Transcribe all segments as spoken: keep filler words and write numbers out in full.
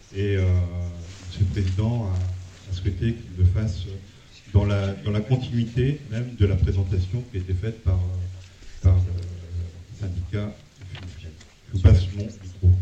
Et euh, M. le Président a, a souhaité qu'il le fasse dans la, dans la continuité même de la présentation qui a été faite par, par le syndicat. Je vous passe mon micro.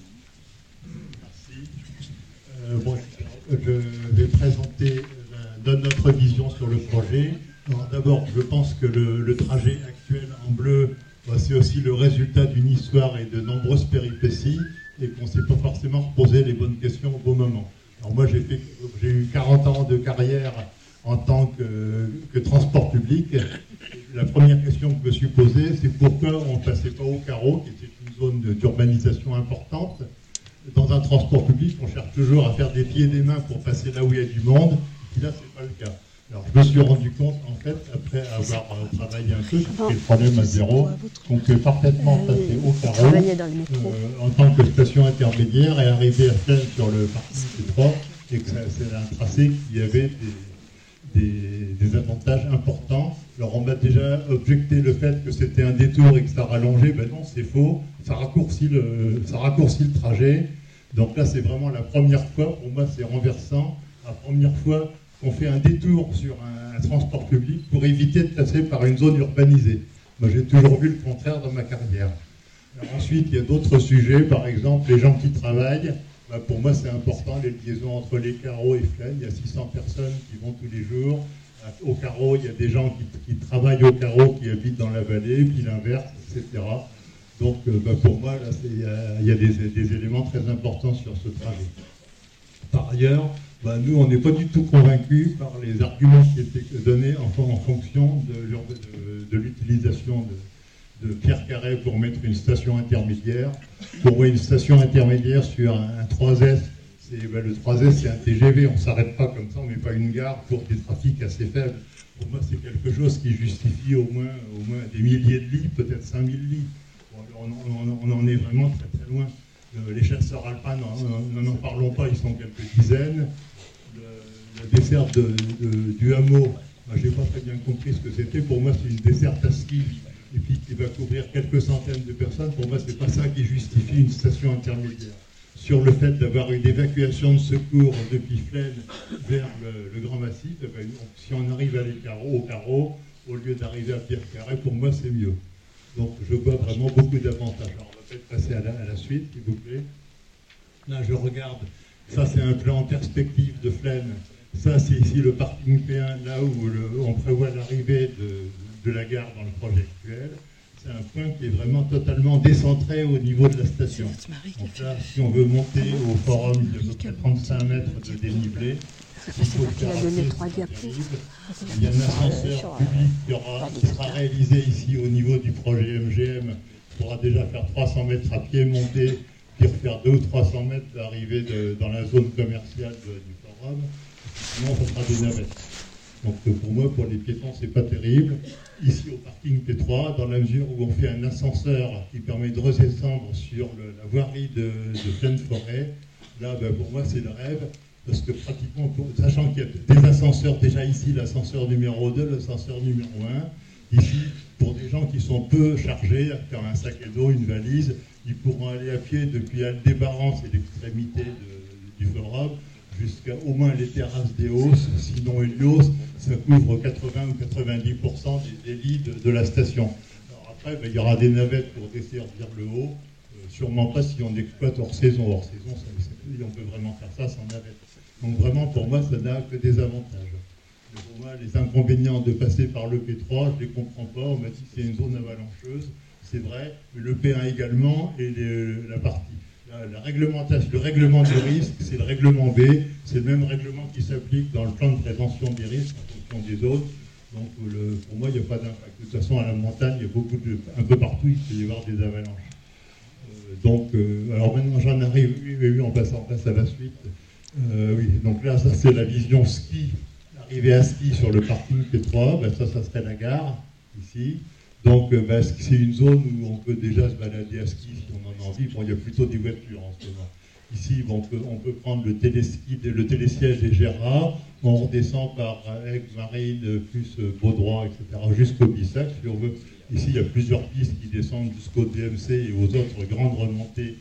Merci. Euh, bon, je vais présenter la, notre vision sur le projet. D'abord, je pense que le, le trajet actuel en bleu, c'est aussi le résultat d'une histoire et de nombreuses péripéties, et qu'on ne s'est pas forcément reposé les bonnes questions au bon moment. Alors moi, j'ai fait, j'ai eu quarante ans de carrière en tant que, que transport public. La première question que je me suis posée, c'est pourquoi on ne passait pas au carreau, qui était une zone d'urbanisation importante. Dans un transport public, on cherche toujours à faire des pieds et des mains pour passer là où il y a du monde, et là, ce n'est pas le cas. Alors, je me suis rendu compte, en fait, après avoir euh, travaillé un peu, j'ai fait le problème à zéro, qu'on peut parfaitement passer au carreau euh, en tant que station intermédiaire et arriver à Flaine sur le parking C trois, et que c'est un tracé qui avait des, des, des avantages importants. Alors, on m'a déjà objecté le fait que c'était un détour et que ça rallongeait. Ben non, c'est faux. Ça raccourcit le, ça raccourcit le trajet. Donc là, c'est vraiment la première fois, pour moi, c'est renversant. La première fois qu'on fait un détour sur un, un transport public pour éviter de passer par une zone urbanisée. Moi, j'ai toujours vu le contraire dans ma carrière. Alors, ensuite, il y a d'autres sujets, par exemple, les gens qui travaillent. Bah, pour moi, c'est important, les liaisons entre les carreaux et Flaine. Il y a six cents personnes qui vont tous les jours. Au carreau, il y a des gens qui, qui travaillent au carreau, qui habitent dans la vallée, puis l'inverse, et cetera. Donc, euh, bah, pour moi, là, il y a, y a des, des éléments très importants sur ce trajet. Par ailleurs, bah, nous, on n'est pas du tout convaincus par les arguments qui étaient donnés en, en fonction de, de, de l'utilisation de, de Pierre Carré pour mettre une station intermédiaire. Pour moi, une station intermédiaire sur un, un trois S, ben, le trois S, c'est un T G V, on ne s'arrête pas comme ça, on ne met pas une gare pour des trafics assez faibles. Pour moi, c'est quelque chose qui justifie au moins, au moins des milliers de lits, peut-être cinq mille lits. Bon, on, on, on en est vraiment très très loin. Euh, les chasseurs alpins, n'en parlons pas, ils sont quelques dizaines. Le, la desserte de, de, du hameau, ben, je n'ai pas très bien compris ce que c'était. Pour moi, c'est une desserte à ski, et puis qui va couvrir quelques centaines de personnes. Pour moi, ce n'est pas ça qui justifie une station intermédiaire. Sur le fait d'avoir une évacuation de secours depuis Flaine vers le, le Grand Massif, eh ben, si on arrive à les carreaux, au carreau, au lieu d'arriver à Pierre Carré, pour moi c'est mieux. Donc je vois vraiment beaucoup d'avantages. Alors on va peut-être passer à la, à la suite, s'il vous plaît. Là je regarde, ça c'est un plan en perspective de Flaine. Ça c'est ici le parking P un, là où le, on prévoit l'arrivée de, de la gare dans le projet actuel. C'est un point qui est vraiment totalement décentré au niveau de la station. Donc là, si on veut monter au forum, il y a à peu près trente-cinq mètres de dénivelé. Il faut faire il y a un ascenseur public qui, aura, qui sera réalisé ici au niveau du projet M G M. Il pourra déjà faire trois cents mètres à pied, monter, puis refaire deux ou trois cents mètres d'arrivée de, dans la zone commerciale de, du forum. Sinon, ça sera des navettes. Donc pour moi, pour les piétons, c'est pas terrible. Ici au parking P trois, dans la mesure où on fait un ascenseur qui permet de redescendre sur le, la voirie de, de pleine forêt, là ben, pour moi c'est le rêve, parce que pratiquement, pour, sachant qu'il y a des ascenseurs déjà ici, l'ascenseur numéro deux, l'ascenseur numéro un, ici, pour des gens qui sont peu chargés, qui ont un sac à dos, une valise, ils pourront aller à pied depuis Aldébaran, c'est l'extrémité du forum, jusqu'à au moins les terrasses d'Eos, sinon Helios, ça couvre quatre-vingts ou quatre-vingt-dix pour cent des, des lits de, de la station. Alors après, ben, il y aura des navettes pour desservir le haut, euh, sûrement pas si on exploite hors saison. Hors saison, ça, ça, on peut vraiment faire ça sans navette. Donc vraiment, pour moi, ça n'a que des avantages. Mais pour moi, les inconvénients de passer par le P trois, je ne les comprends pas. On m'a dit que c'est une zone avalancheuse, c'est vrai, mais le P un également, et les, la partie. La, la réglementation, le règlement du risque, c'est le règlement B, c'est le même règlement qui s'applique dans le plan de prévention des risques en fonction des zones. Donc le, pour moi, il n'y a pas d'impact. De toute façon, à la montagne, il y a beaucoup de, un peu partout, il peut y avoir des avalanches. Euh, donc, euh, alors maintenant, j'en arrive, oui, oui, oui, on passe, on passe à la suite. Euh, oui, donc là, ça c'est la vision ski, arrivée à ski sur le parking P trois, ben, ça, ça serait la gare, ici. Donc, euh, ben, c'est une zone où on peut déjà se balader à ski si on en a envie. Bon, il y a plutôt des voitures en ce moment. Ici, bon, on, peut, on peut prendre le téléski, le télésiège des Gérards, on redescend par Aigues, Marine, plus euh, Baudroy, et cetera, jusqu'au Bissac, si on veut. Ici, il y a plusieurs pistes qui descendent jusqu'au D M C et aux autres grandes remontées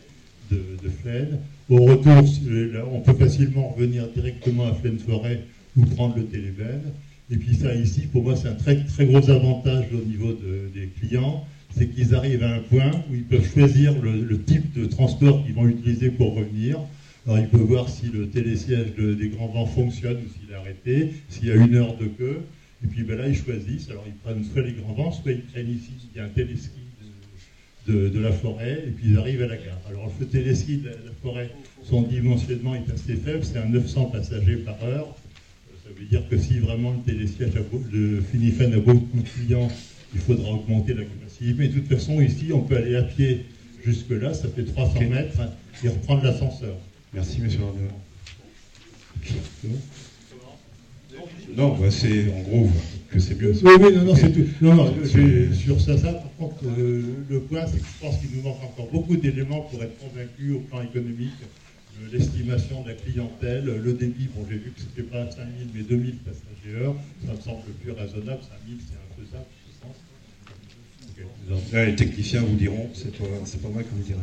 de, de Flaine. Au retour, on peut facilement revenir directement à Flaine-Forêt ou prendre le Télébène. Et puis ça ici, pour moi, c'est un très, très gros avantage au niveau de, des clients, c'est qu'ils arrivent à un point où ils peuvent choisir le, le type de transport qu'ils vont utiliser pour revenir. Alors ils peuvent voir si le télésiège de, des grands vents fonctionne ou s'il est arrêté, s'il y a une heure de queue. Et puis ben là, ils choisissent. Alors ils prennent soit les grands vents, soit ils prennent ici, il y a un téléski de, de, de la forêt, et puis ils arrivent à la gare. Alors le téléski de la, de la forêt, son dimensionnement est assez faible, c'est à neuf cents passagers par heure. Ça veut dire que si vraiment le télésiège de Finifen a beaucoup de clients, il faudra augmenter la capacité. Mais de toute façon, ici, on peut aller à pied jusque-là, ça fait trois cents okay. mètres, hein, et reprendre l'ascenseur. Merci, monsieur Lardeur. Non, bah c'est en gros que c'est mieux. Oui, oui, non, non, c'est tout. Non, non, je, sur ça, ça, par contre, euh, le point, c'est que je pense qu'il nous manque encore beaucoup d'éléments pour être convaincus au plan économique. L'estimation de la clientèle, le débit, bon j'ai vu que c'était pas cinq mille mais deux mille passagers heure, ça me semble plus raisonnable, cinq mille c'est infaisable, ce sens. Okay. Là, les techniciens vous diront, c'est pas, c'est pas moi qui vous dirai.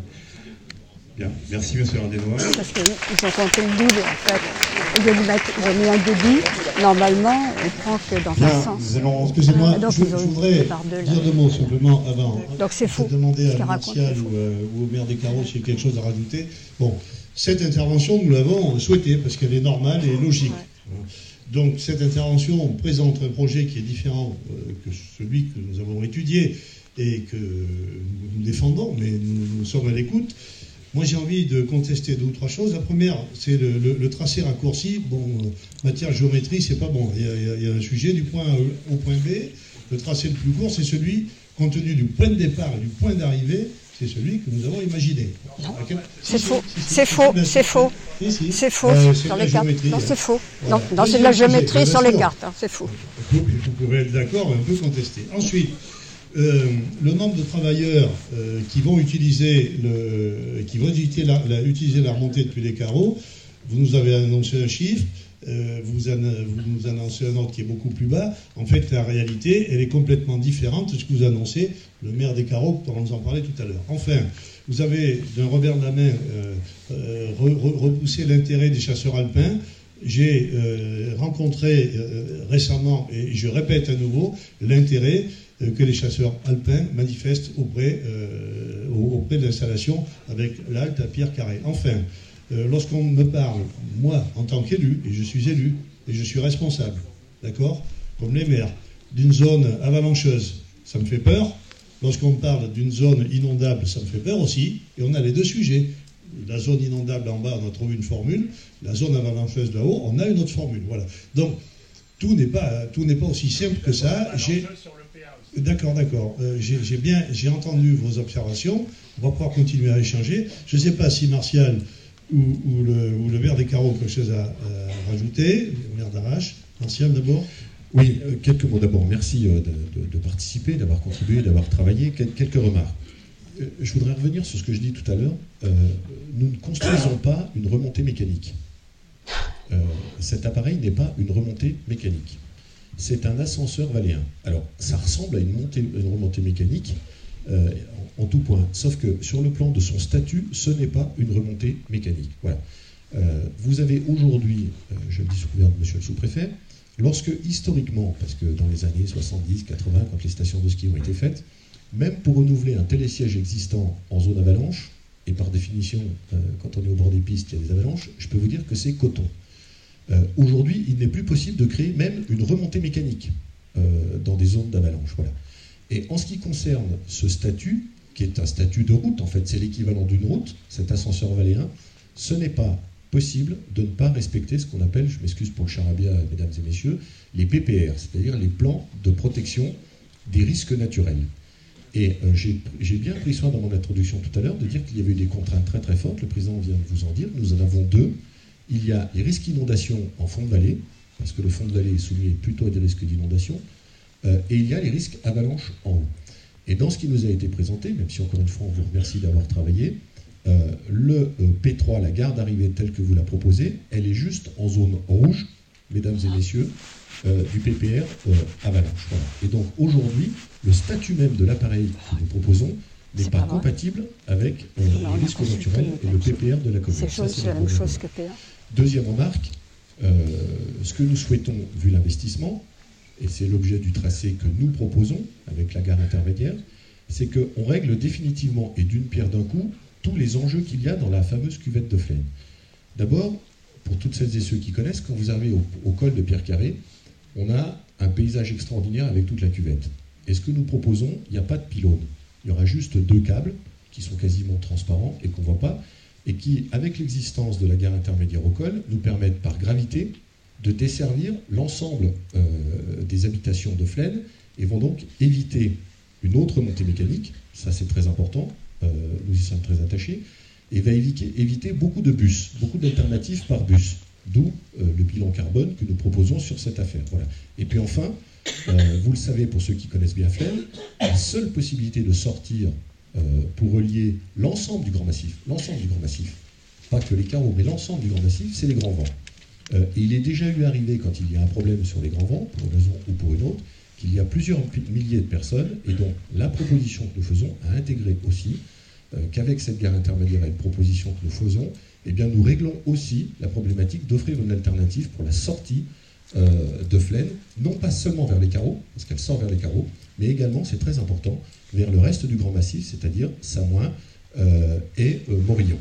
Bien, merci monsieur Landénois. Parce qu'ils ont compté le double en fait. Au lieu de mettre le un débit, normalement on prend que dans Bien, un sens. Allons... Excusez-moi, euh, je, je voudrais dire deux mots simplement avant. Donc c'est faux. Demander à Martial ou, euh, ou au maire des Carreaux s'il y a quelque chose à rajouter. Bon. Cette intervention, nous l'avons souhaitée parce qu'elle est normale et logique. Ouais. Donc cette intervention présente un projet qui est différent euh, que celui que nous avons étudié et que nous défendons, mais nous, nous sommes à l'écoute. Moi j'ai envie de contester deux ou trois choses. La première, c'est le, le, le tracé raccourci. Bon, euh, matière géométrie, c'est pas bon. Il y, a, il y a un sujet du point A au point B. Le tracé le plus court, c'est celui, compte tenu du point de départ et du point d'arrivée, c'est celui que nous avons imaginé. C'est faux, c'est faux, c'est faux. C'est faux sur les cartes. Non, c'est faux. Non, non c'est de la géométrie sur les cartes, hein, c'est faux. Vous pouvez être d'accord, mais un peu contester. Ensuite, euh, le nombre de travailleurs euh, qui vont utiliser le, qui vont utiliser la, la, utiliser la remontée depuis les carreaux, vous nous avez annoncé un chiffre. Euh, vous, an, vous nous annoncez un autre qui est beaucoup plus bas. En fait, la réalité, elle est complètement différente de ce que vous annoncez. Le maire des Carreaux pourra nous en parler tout à l'heure. Enfin, vous avez, d'un revers de la main, euh, euh, re, re, repoussé l'intérêt des chasseurs alpins. J'ai euh, rencontré euh, récemment, et je répète à nouveau, l'intérêt euh, que les chasseurs alpins manifestent auprès, euh, auprès de l'installation avec l'halte à Pierre Carré. Enfin, Euh, lorsqu'on me parle, moi, en tant qu'élu, et je suis élu, et je suis responsable, d'accord, comme les maires, d'une zone avalancheuse, ça me fait peur. Lorsqu'on me parle d'une zone inondable, ça me fait peur aussi. Et on a les deux sujets. La zone inondable en bas, on a trouvé une formule. La zone avalancheuse là-haut, on a une autre formule. Voilà. Donc, tout n'est pas, tout n'est pas aussi simple que ça. J'ai... D'accord, d'accord. Euh, j'ai, j'ai bien, j'ai entendu vos observations. On va pouvoir continuer à échanger. Je ne sais pas si Martial... Ou, ou, le, ou le maire des Carreaux quelque chose à, à rajouter, le maire d'Arrache. Martial d'abord. Oui, euh, quelques mots d'abord. Merci euh, de, de, de participer, d'avoir contribué, d'avoir travaillé. Quel, quelques remarques. Euh, je voudrais revenir sur ce que je dis tout à l'heure. Euh, nous ne construisons pas une remontée mécanique. Euh, cet appareil n'est pas une remontée mécanique. C'est un ascenseur valéen. Alors, ça ressemble à une, montée, une remontée mécanique. Euh, en, en tout point, sauf que sur le plan de son statut, ce n'est pas une remontée mécanique. Voilà. Euh, vous avez aujourd'hui, euh, je le dis sous couvert de monsieur le sous-préfet, lorsque historiquement, parce que dans les années soixante-dix quatre-vingts, quand les stations de ski ont été faites, même pour renouveler un télésiège existant en zone avalanche, et par définition, euh, quand on est au bord des pistes, il y a des avalanches, je peux vous dire que c'est coton. Euh, aujourd'hui, il n'est plus possible de créer même une remontée mécanique euh, dans des zones d'avalanche. Voilà. Et en ce qui concerne ce statut, qui est un statut de route, en fait, c'est l'équivalent d'une route, cet ascenseur valéen, ce n'est pas possible de ne pas respecter ce qu'on appelle, je m'excuse pour le charabia, mesdames et messieurs, les P P R, c'est-à-dire les plans de protection des risques naturels. Et euh, j'ai, j'ai bien pris soin dans mon introduction tout à l'heure de dire qu'il y avait eu des contraintes très très fortes, le président vient de vous en dire, nous en avons deux. Il y a les risques d'inondation en fond de vallée, parce que le fond de vallée est soumis plutôt à des risques d'inondation, Euh, et il y a les risques avalanches en haut. Et dans ce qui nous a été présenté, même si encore une fois on vous remercie d'avoir travaillé, euh, le euh, P trois, la gare d'arrivée telle que vous la proposez, elle est juste en zone rouge, mesdames et messieurs, euh, du P P R euh, avalanche. Voilà. Et donc aujourd'hui, le statut même de l'appareil que nous proposons n'est pas, pas compatible avec euh, les risques naturels et le P P R de la commune. C'est la même chose que P R. Deuxième remarque, euh, ce que nous souhaitons, vu l'investissement, et c'est l'objet du tracé que nous proposons avec la gare intermédiaire, c'est qu'on règle définitivement et d'une pierre d'un coup tous les enjeux qu'il y a dans la fameuse cuvette de Flaine. D'abord, pour toutes celles et ceux qui connaissent, quand vous arrivez au, au col de Pierre-Carré, on a un paysage extraordinaire avec toute la cuvette. Et ce que nous proposons, il n'y a pas de pylône. Il y aura juste deux câbles qui sont quasiment transparents et qu'on ne voit pas, et qui, avec l'existence de la gare intermédiaire au col, nous permettent par gravité de desservir l'ensemble euh, des habitations de Flaine et vont donc éviter une autre montée mécanique, ça c'est très important, euh, nous y sommes très attachés, et va éviter, éviter beaucoup de bus, beaucoup d'alternatives par bus, d'où euh, le bilan carbone que nous proposons sur cette affaire. Voilà. Et puis enfin, euh, vous le savez pour ceux qui connaissent bien Flaine, la seule possibilité de sortir euh, pour relier l'ensemble du Grand Massif, l'ensemble du Grand Massif, pas que les carreaux, mais l'ensemble du Grand Massif, c'est les grands vents. Euh, et il est déjà eu arrivé, quand il y a un problème sur les grands vents, pour une raison ou pour une autre, qu'il y a plusieurs milliers de personnes, et donc la proposition que nous faisons a intégré aussi euh, qu'avec cette gare intermédiaire et une proposition que nous faisons, eh bien nous réglons aussi la problématique d'offrir une alternative pour la sortie euh, de Flaine, non pas seulement vers les carreaux, parce qu'elle sort vers les carreaux, mais également, c'est très important, vers le reste du Grand Massif, c'est-à-dire Samoin euh, et euh, Morillon.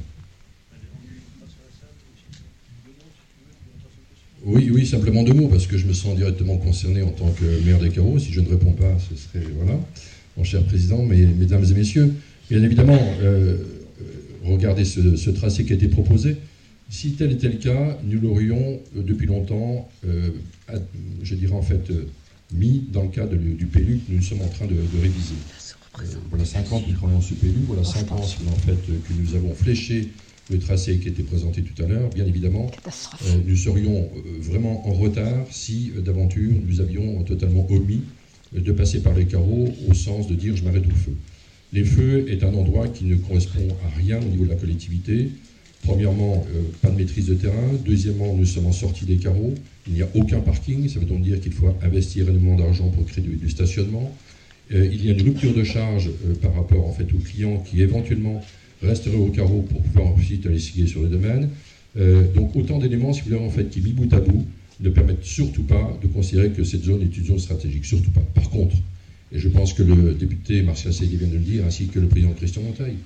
Oui, oui, simplement deux mots, parce que je me sens directement concerné en tant que maire des carreaux. Si je ne réponds pas, ce serait, voilà, mon cher président, mais, mesdames et messieurs, bien évidemment, euh, regardez ce, ce tracé qui a été proposé. Si tel était le cas, nous l'aurions euh, depuis longtemps, euh, à, je dirais en fait, euh, mis dans le cadre du, du P L U que nous sommes en train de, de réviser. Euh, voilà cinq ans que nous travaillons sur P L U, voilà cinq ans en fait, que nous avons fléché le tracé qui a été présenté tout à l'heure. Bien évidemment, euh, nous serions euh, vraiment en retard si, euh, d'aventure, nous avions euh, totalement omis euh, de passer par les carreaux au sens de dire « je m'arrête au feu ». Les feux est un endroit qui ne correspond à rien au niveau de la collectivité. Premièrement, euh, pas de maîtrise de terrain. Deuxièmement, nous sommes en sortie des carreaux. Il n'y a aucun parking. Ça veut donc dire qu'il faut investir énormément d'argent pour créer du, du stationnement. Euh, il y a une rupture de charge euh, par rapport en fait, aux clients qui éventuellement resterait au carreau pour pouvoir ensuite aller skier sur le domaine. Euh, donc autant d'éléments, si vous voulez, en fait, qui, mis bout à bout, ne permettent surtout pas de considérer que cette zone est une zone stratégique. Surtout pas. Par contre, et je pense que le député Martial Ségué vient de le dire, ainsi que le président Christian Monteil,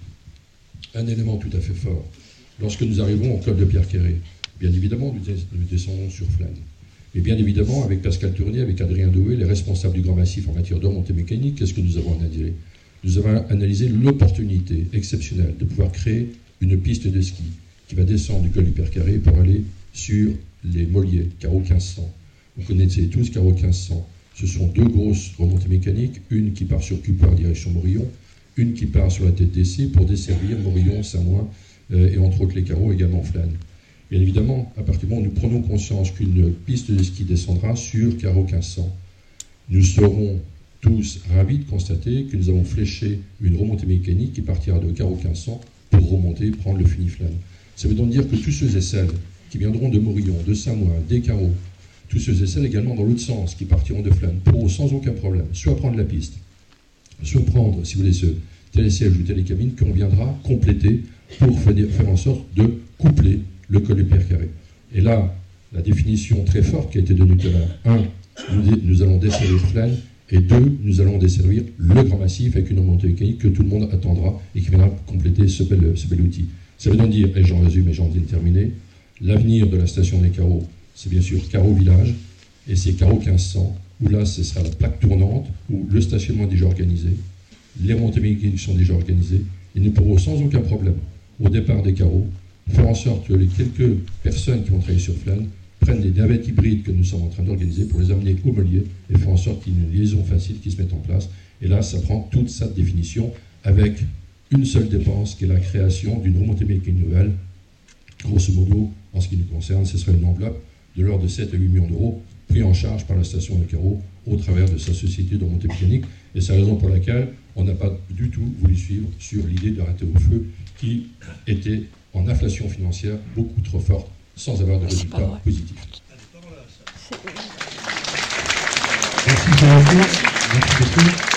un élément tout à fait fort. Lorsque nous arrivons au col de Pierre-Carré, bien évidemment, nous, nous descendons sur Flaine. Mais bien évidemment, avec Pascal Tournier, avec Adrien Doué, les responsables du Grand Massif en matière de remontée mécanique, qu'est-ce que nous avons analysé ? Nous avons analysé l'opportunité exceptionnelle de pouvoir créer une piste de ski qui va descendre du col du Pierre-Carré pour aller sur les Molliers, carreau quinze cents. Vous connaissez tous carreau quinze cents. Ce sont deux grosses remontées mécaniques, une qui part sur Cupar direction Morillon, une qui part sur la tête d'essai pour desservir Morillon, Samoin euh, et entre autres les carreaux également Flaine. Bien évidemment, à partir du moment où nous prenons conscience qu'une piste de ski descendra sur carreau quinze cents, nous serons tous ravis de constater que nous avons fléché une remontée mécanique qui partira de carreau quinze cents pour remonter, prendre le Funiflaine. Ça veut donc dire que tous ceux et celles qui viendront de Morillon, de Samoin, des carreaux, tous ceux et celles également dans l'autre sens qui partiront de Flaine pourront sans aucun problème soit prendre la piste, soit prendre, si vous voulez, ce télésiège ou télécabine qu'on viendra compléter pour faire en sorte de coupler le col du Pierre-Carré. Et là, la définition très forte qui a été donnée tout à l'heure, un, nous, nous allons desservir Flaine, et deux, nous allons desservir le Grand Massif avec une remontée mécanique que tout le monde attendra et qui viendra compléter ce bel, ce bel outil. Ça veut donc dire, et j'en résume et j'en dis terminé, l'avenir de la station des carreaux, c'est bien sûr Carreau Village, et c'est Carreau quinze cents, où là, ce sera la plaque tournante, où le stationnement est déjà organisé, les remontées mécaniques sont déjà organisées, et nous pourrons sans aucun problème, au départ des carreaux, faire en sorte que les quelques personnes qui vont travailler sur Flaine prennent des navettes hybrides que nous sommes en train d'organiser pour les amener au Mollier et faire en sorte qu'il y ait une liaison facile qui se mette en place. Et là, ça prend toute sa définition avec une seule dépense qui est la création d'une remontée mécanique nouvelle. Grosso modo, en ce qui nous concerne, ce serait une enveloppe de l'ordre de sept à huit millions d'euros pris en charge par la station de carreaux au travers de sa société de remontée mécanique. Et c'est la raison pour laquelle on n'a pas du tout voulu suivre sur l'idée d'arrêter au feu qui était en inflation financière beaucoup trop forte sans avoir de résultats positifs. Merci, Merci beaucoup.